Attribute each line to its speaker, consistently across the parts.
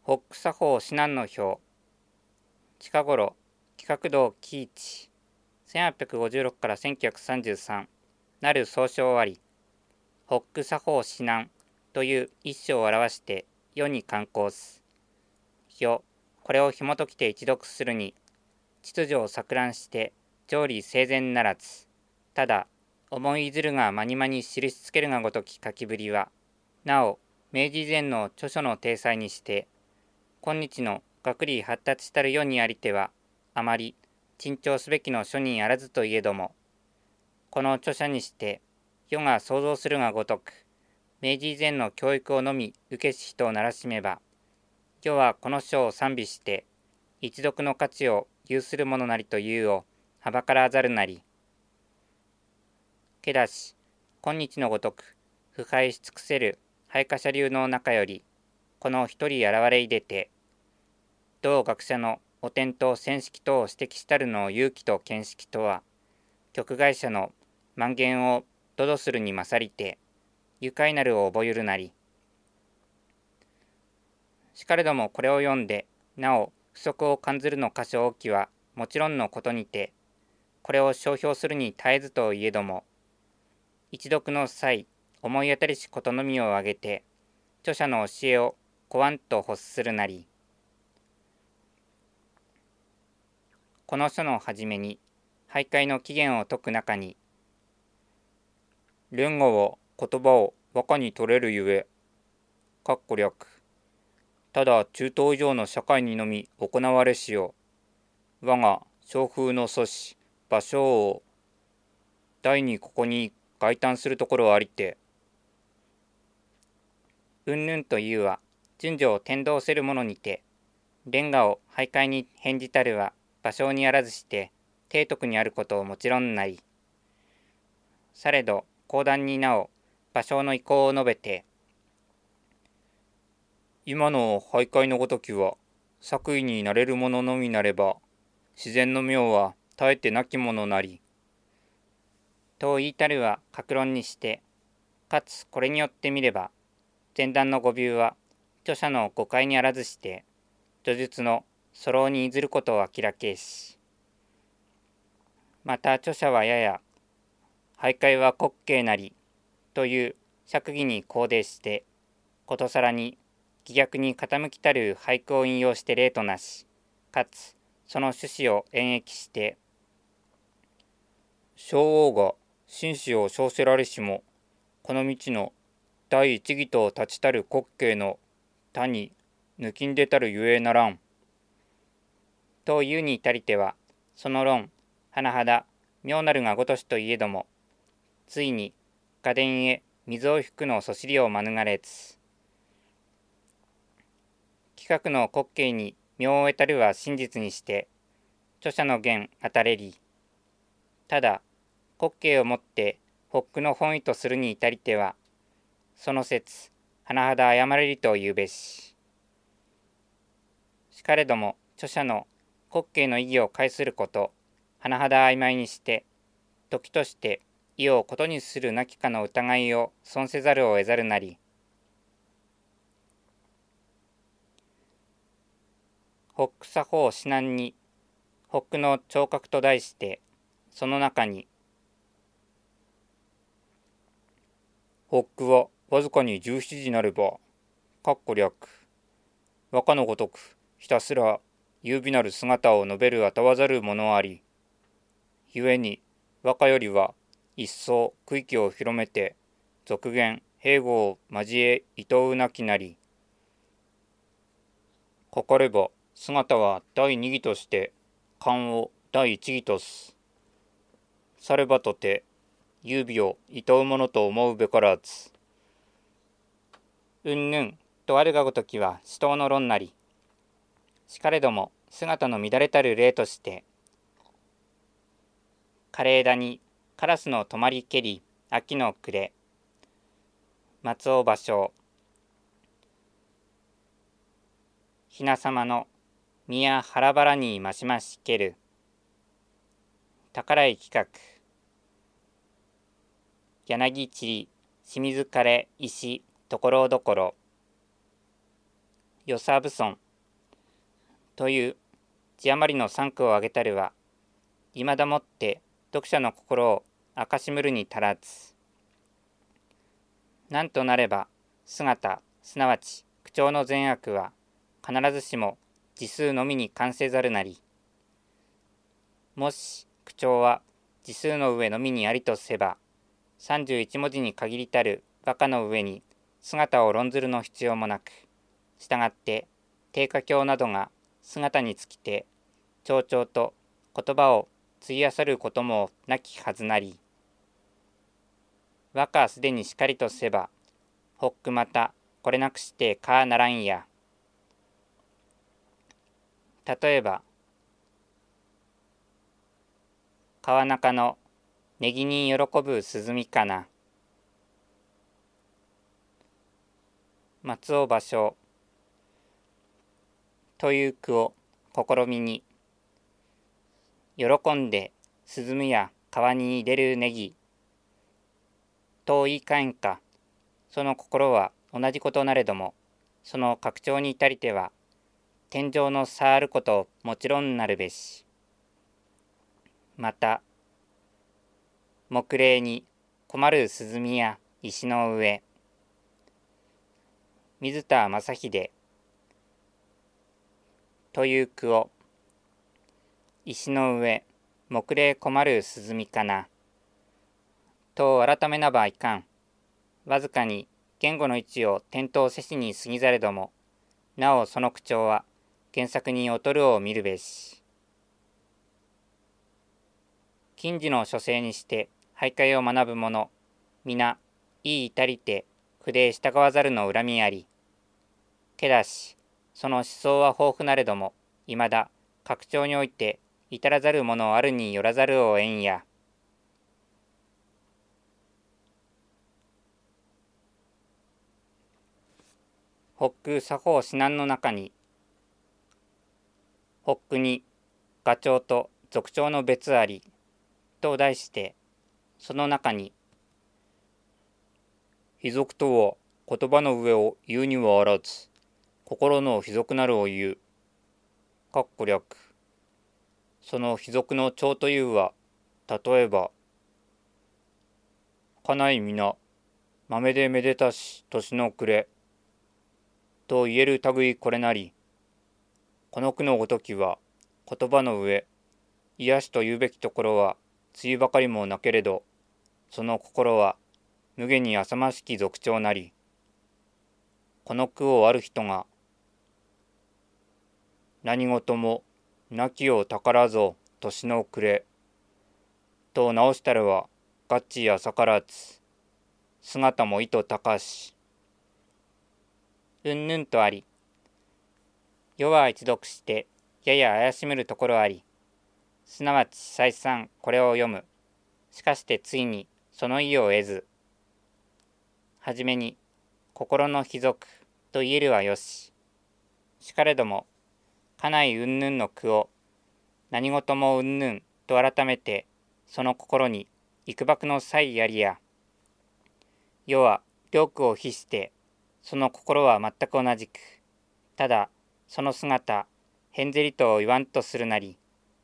Speaker 1: ホック作法指南の表。近頃、企画道紀一、1856から1933、なる総称あり、ホック作法指南という一章を表して世に刊行す。表、これを紐解きて一読するに、秩序を錯乱して条理整然ならず、ただ、思いずるがまにまに記しつけるがごとき書きぶりは、なお、明治以前の著書の体裁にして、今日の学理発達したる世にありては、あまり珍重すべきの書にあらずといえども、この著者にして、世が想像するがごとく、明治以前の教育をのみ受けし人をならしめば、世はこの書を賛美して、一読の価値を有するものなりというをはばからざるなり。けだし、今日のごとく、腐敗し尽くせる配下者流の中より、この一人現れいでて、同学者の汚点と詮釋等を指摘したるの勇気と見識とは、局外者の満言を度々するに勝りて、愉快なるを覚ゆるなり。しかれどもこれを読んで、なお不足を感ずるの箇所大きはもちろんのことにて、これを商標するに絶えずといえども、一読の際、思い当たりしことのみを挙げて、著者の教えをこわんと欲するなり。この書のはじめに、俳諧の起源を説く中に、レンガは言葉を和歌に取れるゆえ、略、ただ中東以上の社会にのみ行われしよ。我が小風の祖師、芭蕉王、第にここに慨嘆するところありて、うんぬんというは、順序を天道せるものにて、レンガを俳諧に返じたるは、芭蕉にあらずして、提督にあることをもちろんなり。されど、講談になお、芭蕉の意向を述べて、今の俳諧のごときは、作為になれるもののみなれば、自然の妙は絶えてなきものなり。と言いたるは格論にして、かつこれによってみれば、前段の語尾は、著者の誤解にあらずして、叙述の初老にずることを明らけし、また著者はやや、俳諧は滑稽なり、という釈義に肯定して、ことさらに偽逆に傾きたる俳句を引用して例となし、かつその趣旨を演繹して、小王が紳士を称せられしも、この道の第一義と立ちたる滑稽の他に抜きんでたるゆえならん。というに至りては、その論、甚だ妙なるがごとしといえども、ついに家電へ水を引くのそしりを免れつ。企画の滑稽に妙を得たるは真実にして、著者の言当たれり。ただ、滑稽をもってホックの本意とするに至りては、その説、甚だ誤れりと言うべし。しかれども、著者の滑稽の意義を介すること、甚だ曖昧にして、時として意をことにするなきかの疑いを損せざるを得ざるなり。ホック作法指南に、ホックの聴覚と題して、その中に、ホックはわずかに17時なれば、略、和歌のごとく、ひたすら優美なる姿を述べるあたわざるものあり、故に和歌よりは一層区域を広めて、俗言、併合を交えいとうなきなり、かかれば姿は第二義として、勘を第一義とす。さればとて、優美をいとうものと思うべからず。うんぬんとあるがごときは死闘の論なり。しかれども姿の乱れたる例として、枯れ枝にカラスの止まりけり秋の暮れ、松尾芭蕉、ひなさまの宮腹ばらにましましける、宝井企画、柳地清水枯れ石ところどころ、 与謝蕪村という字余りの三句を挙げたるは、いまだもって読者の心を明かしむるに足らず。なんとなれば、姿、すなわち口調の善悪は、必ずしも字数のみに関せざるなり。もし口調は字数の上のみにありとせば、31文字に限りたる和歌の上に姿を論ずるの必要もなく、したがって定家卿などが姿につきて、長々と言葉を費やさることもなきはずなり。和歌すでにしかりとせば、ほっくまたこれなくしてかならんや。例えば、川中のネギに喜ぶ涼かな。松尾芭蕉という句を試みに、喜んで涼むや川に入れるネギと言い換えんか、その心は同じことなれども、その拡張に至りては、天上の差あることもちろんなるべし。また、木霊に困る涼や石の上、水田正秀という句を、石の上、木霊困る涼かな、と改めなばいかん。わずかに言語の位置を転倒せしに過ぎざれども、なおその口調は原作に劣るを見るべし。近時の書生にして俳諧を学ぶ者、皆、いい至りて、筆従わざるの恨みあり。けだし、その思想は豊富なれども、いまだ、拡張において、至らざるものあるによらざるをえんや。北区作法指南の中に、北区に画調と俗調の別ありと題して、その中に、卑俗とは言葉の上を言うにはあらず、心の卑俗なるを言う。かっこ略。その卑俗の調というは、例えば、家内皆、豆でめでたし年の暮れ、と言える類これなり。この句のごときは、言葉の上、癒しと言うべきところは、つゆばかりもなけれど、その心は、無限に浅ましき俗調なり。この句をある人が、何事も、亡きを宝ぞ、年の暮れ、と直したるは、ガッチやさからず、姿も意図高し。うんぬんとあり、世は一読して、やや怪しめるところあり、すなわち再三これを読む。しかしてついにその意を得ず、はじめに心の卑俗と言えるはよし。しかれども、家内うんぬんの句を何事もうんぬんと改めて、その心に幾ばくの際ありや。世は両句を比して、その心は全く同じく、ただその姿、へんぜりと言わんとするなり。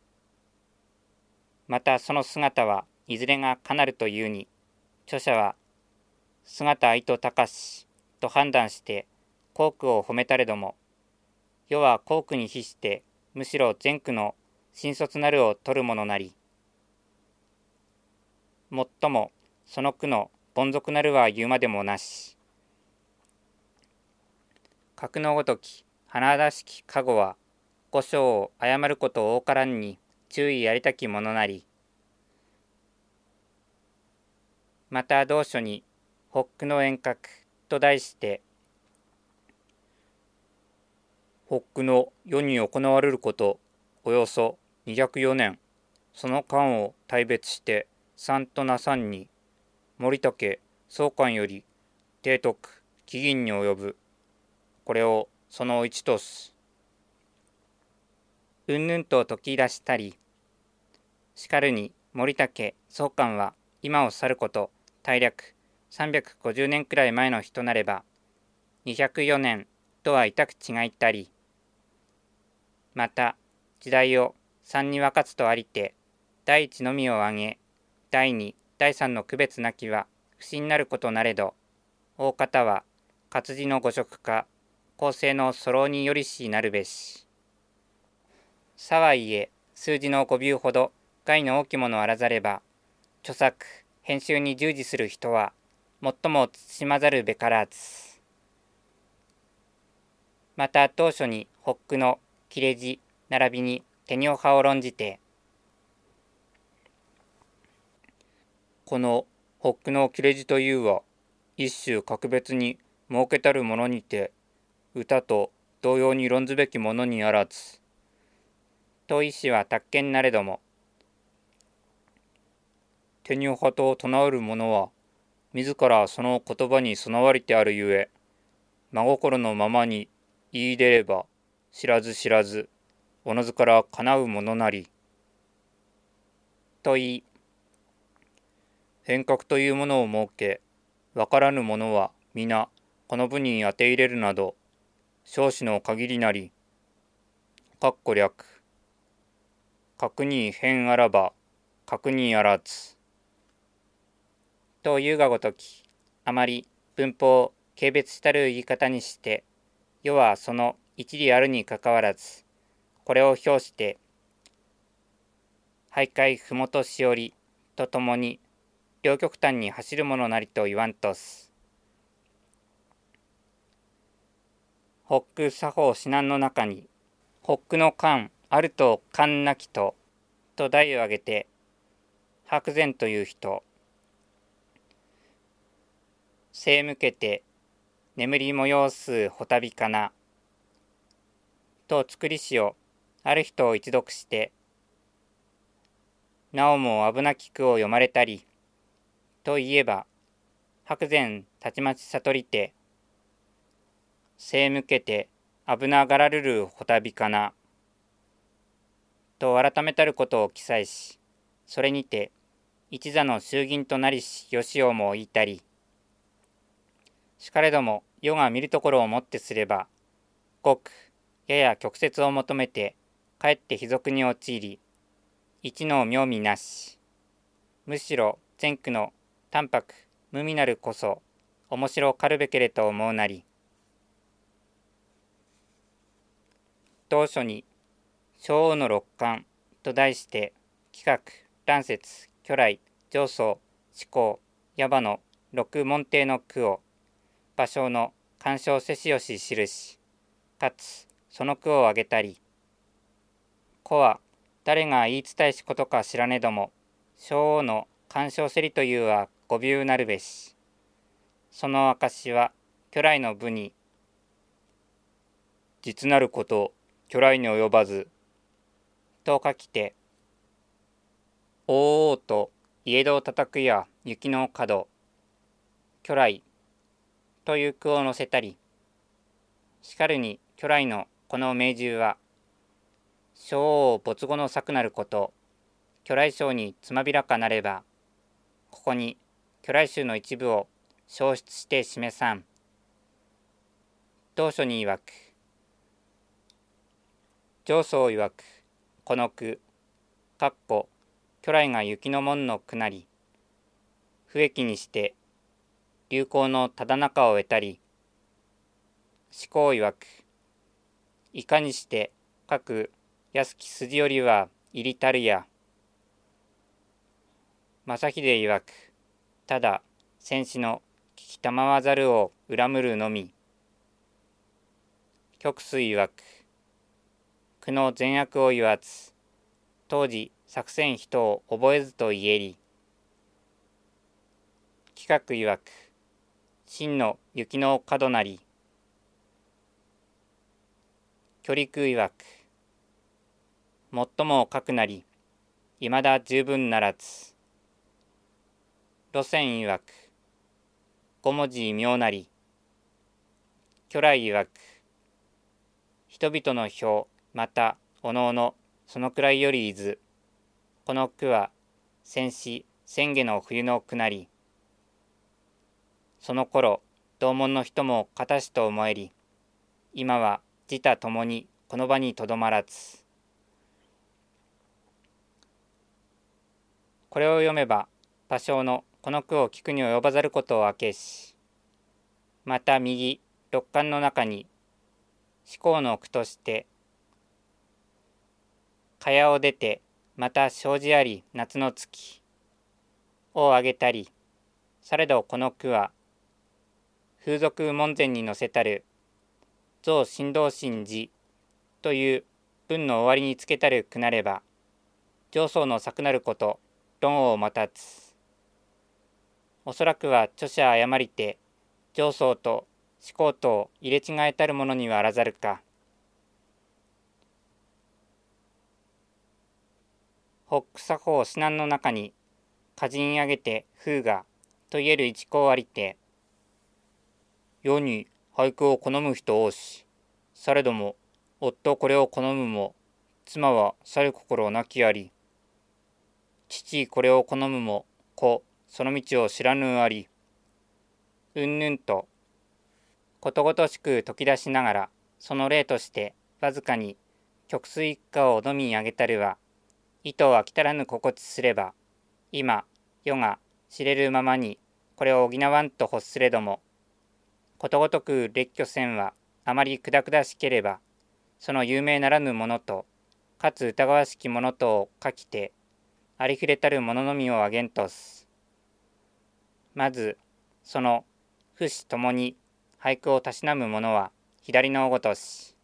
Speaker 1: またその姿はいずれがかなるというに、著者は姿意図高しと判断して後句を褒めたれども、世は後句に比してむしろ前句の新卒なるを取るものなり。もっともその句の凡俗なるは言うまでもなし。格のごとき華々しき加護は、御所を誤ること多からんに注意やりたきものなり。また同書に、北区の遠隔と題して、北区の世に行われること、およそ204年、その間を大別して、三となさんに、森竹総監より、提督、起銀に及ぶ。これをその一とす。うんぬんと解き出したり、しかるに森竹総監は今を去ること、大略350年くらい前の人なれば、204年とは痛く違いたり、また時代を三に分かつとありて、第一のみを挙げ、第二、第三の区別なきは不審なることなれど、大方は活字の誤色か、構成の粗漏によりしなるべし。さはいえ、数字の5ビューほど害の大きものあらざれば、著作、編集に従事する人は、最も慎まざるべからず。また当初にホックの切れ字並びにテニオ派を論じて、このホックの切れ字というは、一種格別に設けたるものにて、歌と同様に論ずべきものにあらず。と意思は達見なれども、テニオ派と唱える者は、自らその言葉に備わりてあるゆえ、真心のままに言い出れば、知らず知らず、おのずから叶うものなり。と言い、変革というものを設け、わからぬ者は皆この部に当て入れるなど、少子の限りなり、略、格に変あらば、格にあらず。というがごとき、あまり文法、軽蔑したる言い方にして、世はその一理あるにかかわらず、これを表して、徘徊ふもとしおりとともに、両極端に走るものなりと言わんとす。ホック作法指南の中に、ホックの間あると間なきと題を挙げて、白善という人、背向けて眠り催すほたびかな、と作り詩をある人を一読して、なおも危なき句を読まれたり、といえば、白善たちまち悟りて、背向けて危ながらるるほたびかな、と改めたることを記載し、それにて、一座の衆議院となりしよしをも言いたり、しかれども世が見るところをもってすれば、ごくやや曲折を求めて、かえって卑俗に陥り、一の妙味なし、むしろ前句の淡白無味なるこそ、面白かるべけれと思うなり。当初に、小王の六巻と題して、企画、乱説、巨来、上層、思考、野馬の六門弟の句を、芭蕉の鑑賞せしよし印、かつその句を挙げたり、子は誰が言い伝えしことか知らねども、小王の鑑賞せりというは語尾なるべし。その証は巨来の部に、実なること、巨来に及ばず、と書きて、おうおうと家戸を叩くや雪の角、巨来という句を載せたり、しかるに巨来のこの命従は、小王没後の策なること、巨来章につまびらかなれば、ここに巨来集の一部を消失して示さん。当初に曰く、上層曰く、この句、巨来が雪の門の句なり、不益にして流行のただ中を得たり、思考曰く、いかにして各安き筋よりは入りたるや。正秀曰く、ただ戦士の聞きたまわざるを恨むるのみ。極水曰く、苦の善悪を言わず、当時作戦人を覚えずと言えり。企画曰く、真の雪の角なり。距離空曰く、最も書くなり、いまだ十分ならず。路線曰く、五文字妙なり。巨来曰く、人々の表、また、おのおの、そのくらいよりいず。この句は、戦死、千下の冬の句なり。その頃、同門の人も片しと思えり。 今は自他ともにこの場にとどまらず。これを読めば、芭蕉のこの句を聞くに及ばざることを明けし、また右六巻の中に思考の句として茅を出てまた障子あり夏の月を挙げたり、されどこの句は風俗門前に載せたる増新道心寺という文の終わりにつけたる句なれば、上層の策なること論を待たつ。おそらくは著者誤りて上層と思考とを入れ違えたるものにはあらざるか。北区作法指南の中に歌人あげて風がと言える一項ありて、世に俳句を好む人多し、されども夫これを好むも妻は去る心なきあり、父これを好むも子その道を知らぬあり、うんぬんとことごとしく説き出しながら、その例としてわずかに曲水一家を飲みにあげたるは、意図飽き足らぬ心地すれば、今世が知れるままにこれを補わんと欲すれども、ことごとく列挙せんはあまりくだくだしければ、その有名ならぬものとかつ疑わしきものとを書きて、ありふれたるもののみをあげんとす。まずその父子ともに俳句をたしなむものは左のごとし。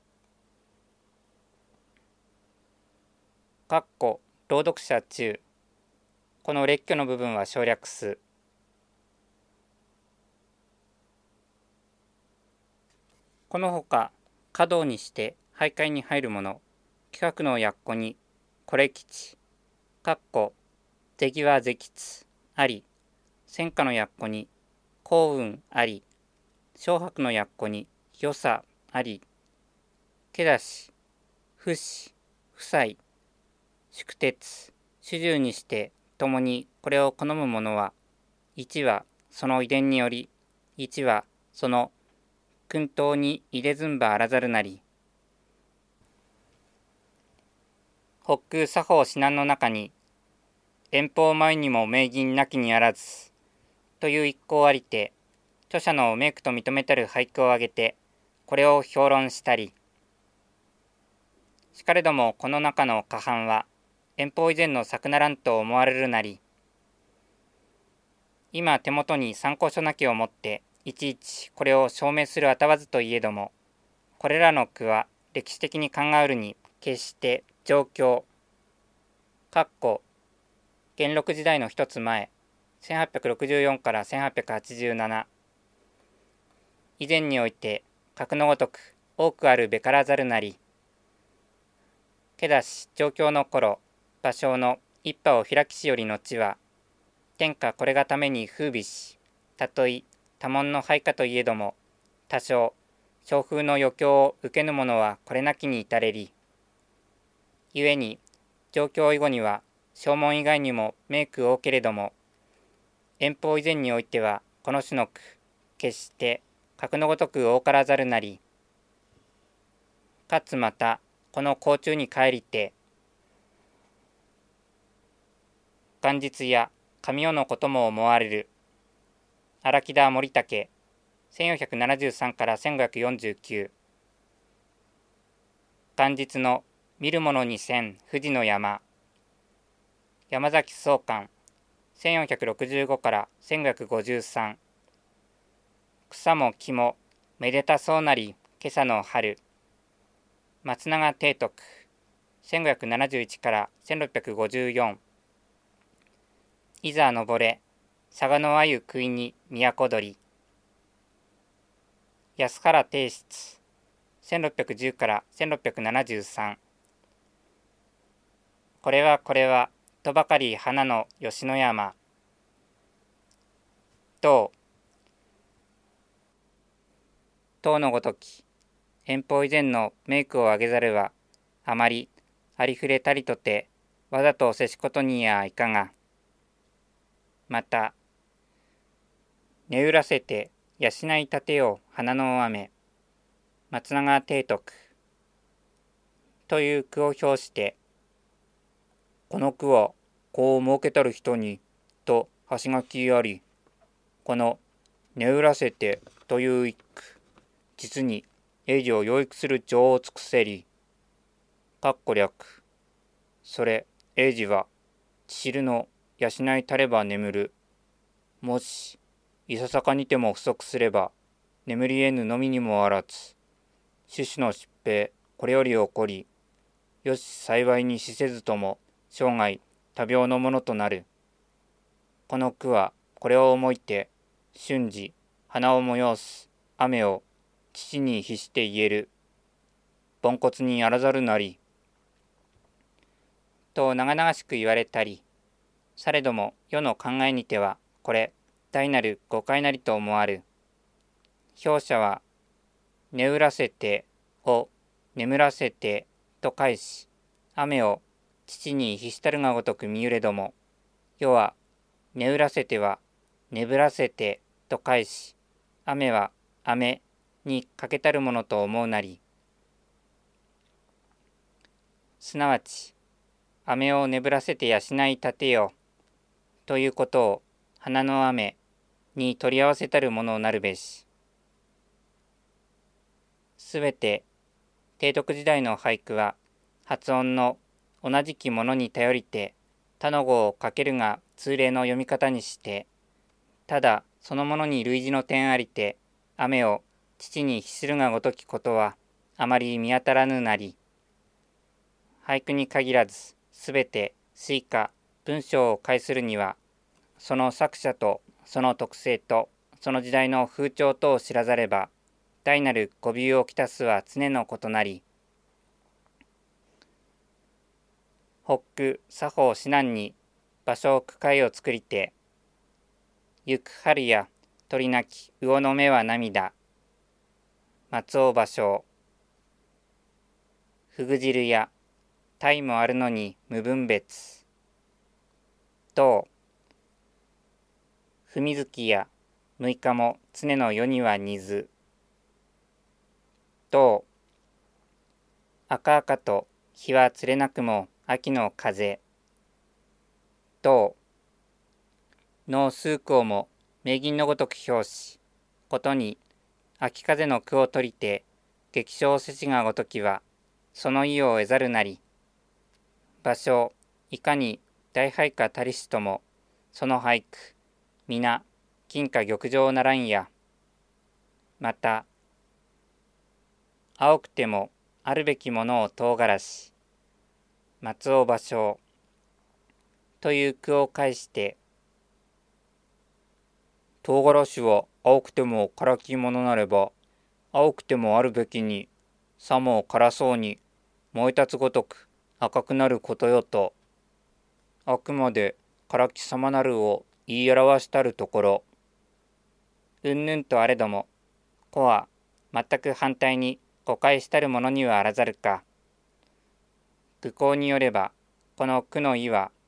Speaker 1: 朗読者中。この列挙の部分は省略す。このほか、華道にして俳諧に入るもの、企画の訳語に、これ吉、出来は是吉あり、戦果の訳語に、幸運あり、小白の訳語に、良さあり、けだし、不死、夫妻、宿鉄、主従にして共にこれを好む者は、一はその遺伝により、一はその薫陶に入れずんばあらざるなり。北区作法指南の中に、遠方前にも名吟なきにあらずという一項ありて、著者の名句と認めたる俳句を挙げて、これを評論したり。しかれどもこの中の過半は、遠方以前の作ならんと思われるなり、今手元に参考書なきをもって、いちいちこれを証明するあたわずといえども、これらの句は歴史的に考えるに、決して状況、元禄時代の一つ前、1864から1887、以前において、格のごとく多くあるべからざるなり、けだし状況の頃、芭蕉の一派を開きしより後は、天下これがために風靡し、たとえ多門の配下といえども、多少、小風の余興を受けぬ者はこれなきに至れり。故に、状況以後には、小門以外にも名句多けれども、遠方以前においては、この種の句、決して、格のごとく多からざるなり。かつまた、この甲冑に帰りて、元日や神代のことも思われる。荒木田森武、1473から1549。元日の見る者に千富士の山。山崎宗寛、1465から1553。草も木もめでたそうなり今朝の春。松永提督、1571から1654。いざ登れ、佐賀の鮎食いに都取り。安原提出、1610から1673。これはとばかり花の吉野山。唐のごとき、遠方以前の名句を挙げざるは、あまりありふれたりとて、わざとせしことにやいかが。また、寝うらせて養いたてよ花の雨。 松永提督という句を表して、この句はこう設けたる人にと端書きあり、この眠らせてという一句、実に英字を養育する情を尽くせり、略、それ英字は知るの養いたれば眠る、もしいささかにても不足すれば眠り得ぬのみにもあらず、種々の疾病これより起こり、よし幸いにしせずとも生涯多病のものとなる。この句はこれを思いて瞬時花を催す雨を父に比して言える。ポンコツにあらざるなり。と長々しく言われたり、されども世の考えにてはこれ大なる誤解なりと思わる。表者は眠らせてを眠らせてと返し、雨を父に比したるがごとく見ゆれども、世は眠らせては眠らせてと返し、雨は雨にかけたるものと思うなり。すなわち、雨を眠らせて養い立てよということを花の雨に取り合わせたるものをなるべし。すべて提督時代の俳句は発音の同じきものに頼りて他の語をかけるが通例の読み方にして、ただそのものに類似の点ありて雨を父に比するがごときことはあまり見当たらぬなり、俳句に限らずすべて詩歌文章を解するには、その作者とその特性とその時代の風潮とを知らざれば大なる語尾をきたすは常のことなり、北区作法指南に芭蕉句会を作りて、行く春や鳥なき魚の目は涙、松尾芭蕉。ふぐ汁や鯛もあるのに無分別。と踏み月や六日も常の世には似ず。と赤々と日は釣れなくも秋の風。との数句をも名吟のごとく表し、ことに秋風の句を取りて激唱せしがごときはその意を得ざるなり。芭蕉いかに大俳歌たりしともその俳句皆金貨玉上ならんや。また青くてもあるべきものを唐辛子、松尾芭蕉という句を返して、唐辛子は青くても辛きものなれば、青くてもあるべきに、さも辛そうに燃え立つごとく赤くなることよと、あくまで辛きさまなるを言い表したるところ、うんぬんとあれども、子は全く反対に誤解したるものにはあらざるか。愚行によれば、この句の意は、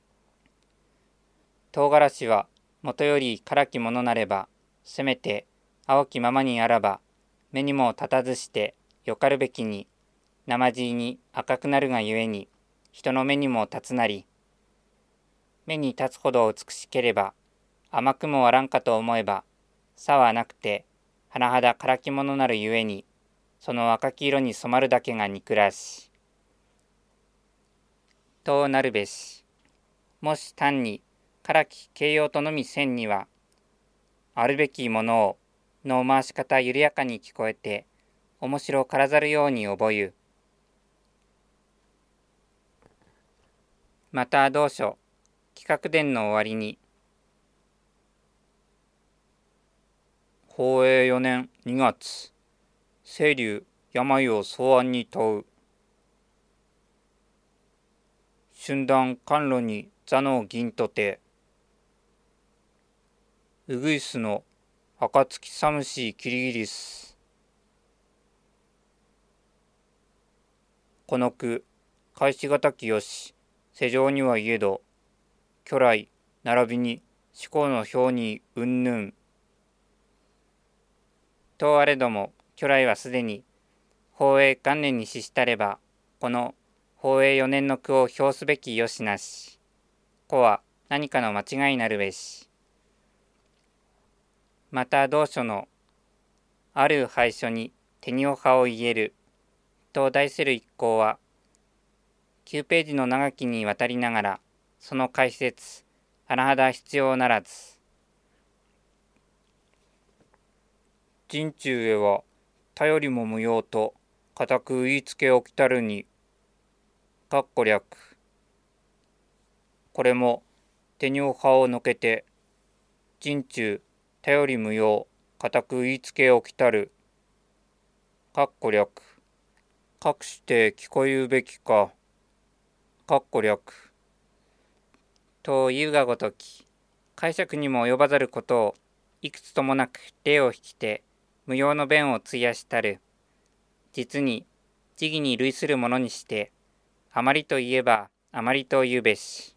Speaker 1: 唐辛子はもとより辛きものなれば、せめて青きままにあらば、目にも立たずしてよかるべきに、なまじいに赤くなるがゆえに、人の目にも立つなり、目に立つほど美しければ、甘くもあらんかと思えば、さはなくて、甚だ辛きものなるゆえに、その赤き色に染まるだけが憎らし。となるべし。もし単に辛き形容とのみせんには、あるべきものをの回し方緩やかに聞こえて、面白からざるように覚ゆ。また同書、企画伝の終わりに、宝永4年2月、清流病を草案に問う。春断甘露に座の銀とて、うぐいすの暁寒しキリギリス。この句、返しがたきよし、世上にはいえど、巨来並びに思考の表にうんぬん。とあれども、巨来はすでに宝永元年に死したれば、この宝永4年の句を表すべきよしなし。子は何かの間違いなるべし。また同書のある楷書にテニオ派を言えると題する一項は、9ページの長きにわたりながら、その解説、甚だ必要ならず。人中へは頼りも無用と固く言いつけおきたるに、略。これもテニオ派をのけて、人中頼り無用固く言いつけおきたる、略。かくして聞こえうべきか、略。というがごとき、解釈にも及ばざることをいくつともなく例を引きて無用の弁を費やしたる。実に時義に類するものにして、あまりといえばあまりと言うべし。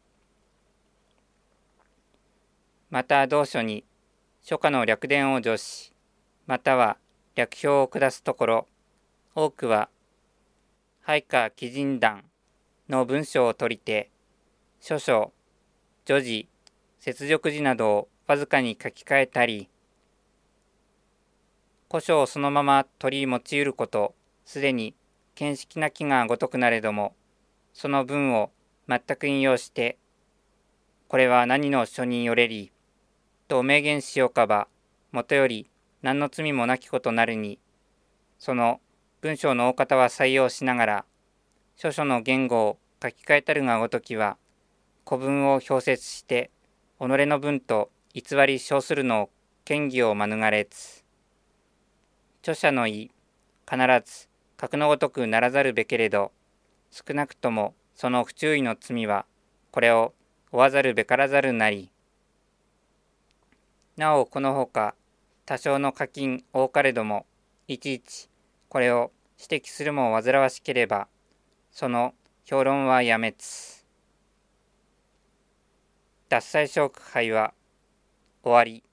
Speaker 1: また同書に書家の略伝を助し、または略表を下すところ、多くは配下貴人団の文章を取りて、書書、叙事、接続字などをわずかに書き換えたり、古書をそのまま取り用いること、すでに見識なきがごとくなれども、その文を全く引用して、これは何の書によれり、と明言しようかば、もとより何の罪もなきことなるに、その文章の大方は採用しながら、書書の言語を書き換えたるがごときは、古文を表説して、己の文と偽り称するのを嫌疑を免れつ。著者の意、必ず格のごとくならざるべけれど、少なくともその不注意の罪は、これを負わざるべからざるなり。なおこのほか、多少の課金多かれども、いちいちこれを指摘するも煩わしければ、その評論はやめつ。獺祭小句杯は終わり。